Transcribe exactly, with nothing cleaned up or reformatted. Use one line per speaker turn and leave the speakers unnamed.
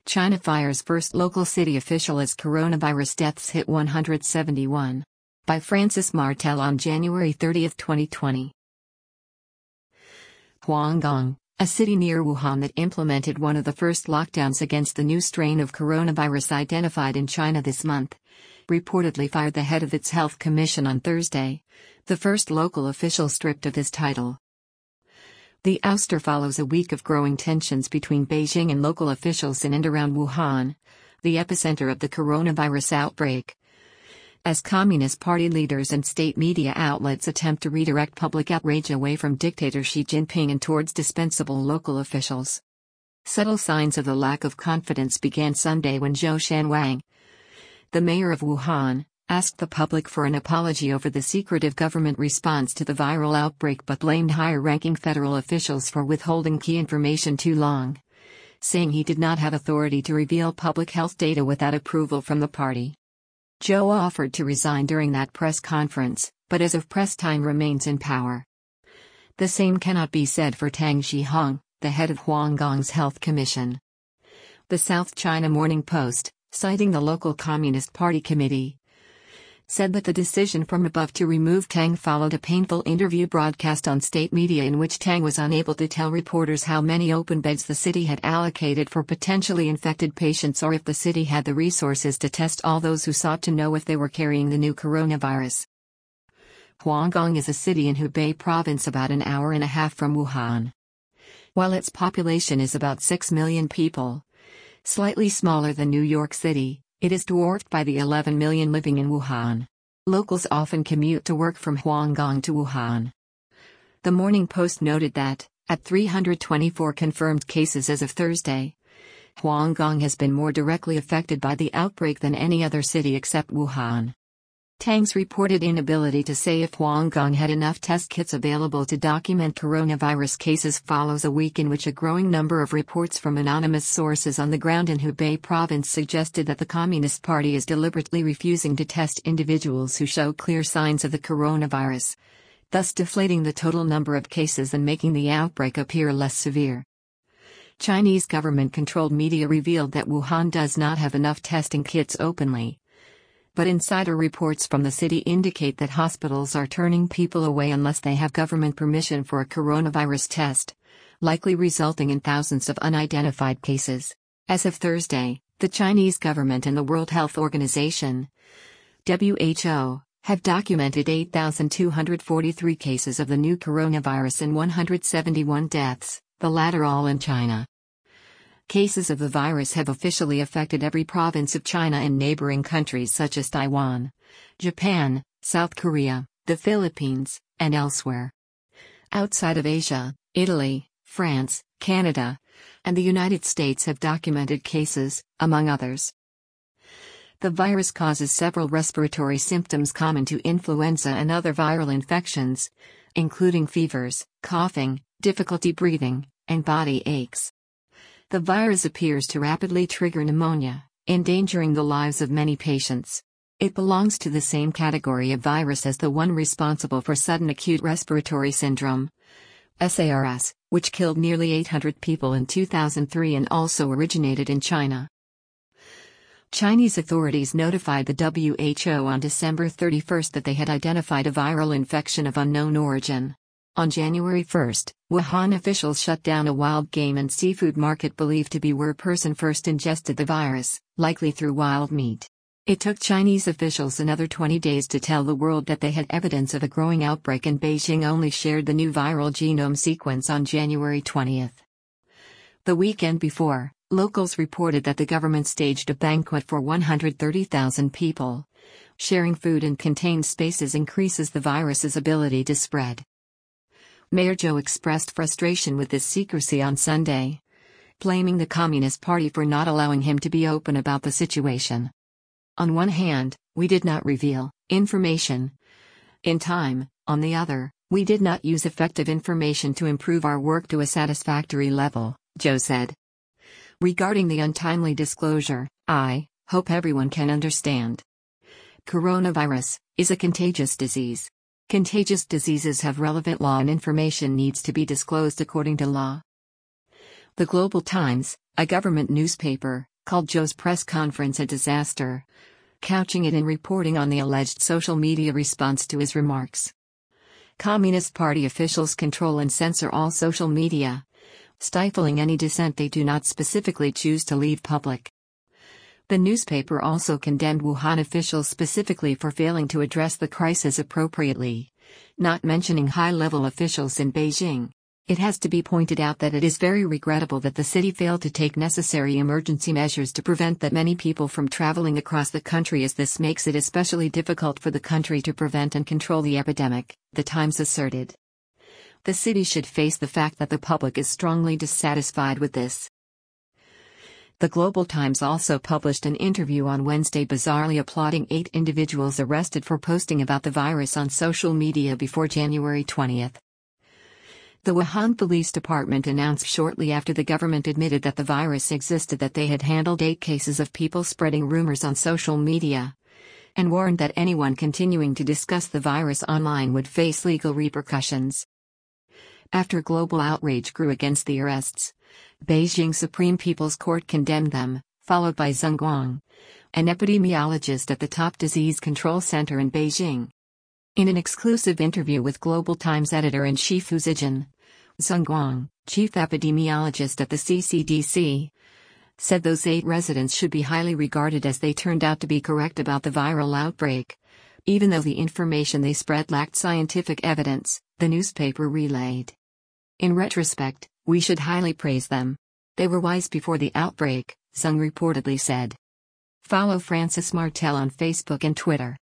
China fires first local city official as coronavirus deaths hit one hundred seventy-one. By Francis Martel on January thirtieth, twenty twenty. Huanggang, a city near Wuhan that implemented one of the first lockdowns against the new strain of coronavirus identified in China this month, reportedly fired the head of its health commission on Thursday, the first local official stripped of his title. The ouster follows a week of growing tensions between Beijing and local officials in and around Wuhan, the epicenter of the coronavirus outbreak, as Communist Party leaders and state media outlets attempt to redirect public outrage away from dictator Xi Jinping and towards dispensable local officials. Subtle signs of the lack of confidence began Sunday when Zhou Shanwang, the mayor of Wuhan, asked the public for an apology over the secretive government response to the viral outbreak but blamed higher-ranking federal officials for withholding key information too long, saying he did not have authority to reveal public health data without approval from the party. Zhou offered to resign during that press conference, but as of press time remains in power. The same cannot be said for Tang Zhihong, the head of Huanggang's Health Commission. The South China Morning Post, citing the local Communist Party committee, said that the decision from above to remove Tang followed a painful interview broadcast on state media in which Tang was unable to tell reporters how many open beds the city had allocated for potentially infected patients or if the city had the resources to test all those who sought to know if they were carrying the new coronavirus. Huanggang is a city in Hubei province about an hour and a half from Wuhan. While its population is about six million people, slightly smaller than New York City, it is dwarfed by the eleven million living in Wuhan. Locals often commute to work from Huanggang to Wuhan. The Morning Post noted that, at three hundred twenty-four confirmed cases as of Thursday, Huanggang has been more directly affected by the outbreak than any other city except Wuhan. Tang's reported inability to say if Huanggang had enough test kits available to document coronavirus cases follows a week in which a growing number of reports from anonymous sources on the ground in Hubei province suggested that the Communist Party is deliberately refusing to test individuals who show clear signs of the coronavirus, thus deflating the total number of cases and making the outbreak appear less severe. Chinese government-controlled media revealed that Wuhan does not have enough testing kits openly, but insider reports from the city indicate that hospitals are turning people away unless they have government permission for a coronavirus test, likely resulting in thousands of unidentified cases. As of Thursday, the Chinese government and the World Health Organization, W H O, have documented eight thousand two hundred forty-three cases of the new coronavirus and one hundred seventy-one deaths, the latter all in China. Cases of the virus have officially affected every province of China and neighboring countries such as Taiwan, Japan, South Korea, the Philippines, and elsewhere. Outside of Asia, Italy, France, Canada, and the United States have documented cases, among others. The virus causes several respiratory symptoms common to influenza and other viral infections, including fevers, coughing, difficulty breathing, and body aches. The virus appears to rapidly trigger pneumonia, endangering the lives of many patients. It belongs to the same category of virus as the one responsible for sudden acute respiratory syndrome, SARS, which killed nearly eight hundred people in two thousand three and also originated in China. Chinese authorities notified the W H O on December thirty-first that they had identified a viral infection of unknown origin. On January first, Wuhan officials shut down a wild game and seafood market believed to be where a person first ingested the virus, likely through wild meat. It took Chinese officials another twenty days to tell the world that they had evidence of a growing outbreak, and Beijing only shared the new viral genome sequence on January twentieth. The weekend before, locals reported that the government staged a banquet for one hundred thirty thousand people. Sharing food in contained spaces increases the virus's ability to spread. Mayor Zhou expressed frustration with this secrecy on Sunday, blaming the Communist Party for not allowing him to be open about the situation. On one hand, we did not reveal information in time, on the other, we did not use effective information to improve our work to a satisfactory level, Zhou said. Regarding the untimely disclosure, I hope everyone can understand. Coronavirus is a contagious disease. Contagious diseases have relevant law and information needs to be disclosed according to law. The Global Times, a government newspaper, called Zhou's press conference a disaster, couching it in reporting on the alleged social media response to his remarks. Communist Party officials control and censor all social media, stifling any dissent they do not specifically choose to leave public. The newspaper also condemned Wuhan officials specifically for failing to address the crisis appropriately, not mentioning high-level officials in Beijing. It has to be pointed out that it is very regrettable that the city failed to take necessary emergency measures to prevent that many people from traveling across the country, as this makes it especially difficult for the country to prevent and control the epidemic, the Times asserted. The city should face the fact that the public is strongly dissatisfied with this. The Global Times also published an interview on Wednesday bizarrely applauding eight individuals arrested for posting about the virus on social media before January twentieth. The Wuhan Police Department announced shortly after the government admitted that the virus existed that they had handled eight cases of people spreading rumors on social media, and warned that anyone continuing to discuss the virus online would face legal repercussions. After global outrage grew against the arrests, Beijing Supreme People's Court condemned them, followed by Zheng Guang, an epidemiologist at the top disease control center in Beijing. In an exclusive interview with Global Times editor-in-chief Hu Zijin, Zheng Guang, chief epidemiologist at the C C D C, said those eight residents should be highly regarded as they turned out to be correct about the viral outbreak, even though the information they spread lacked scientific evidence, the newspaper relayed. In retrospect, we should highly praise them. They were wise before the outbreak, Zheng reportedly said. Follow Francis Martel on Facebook and Twitter.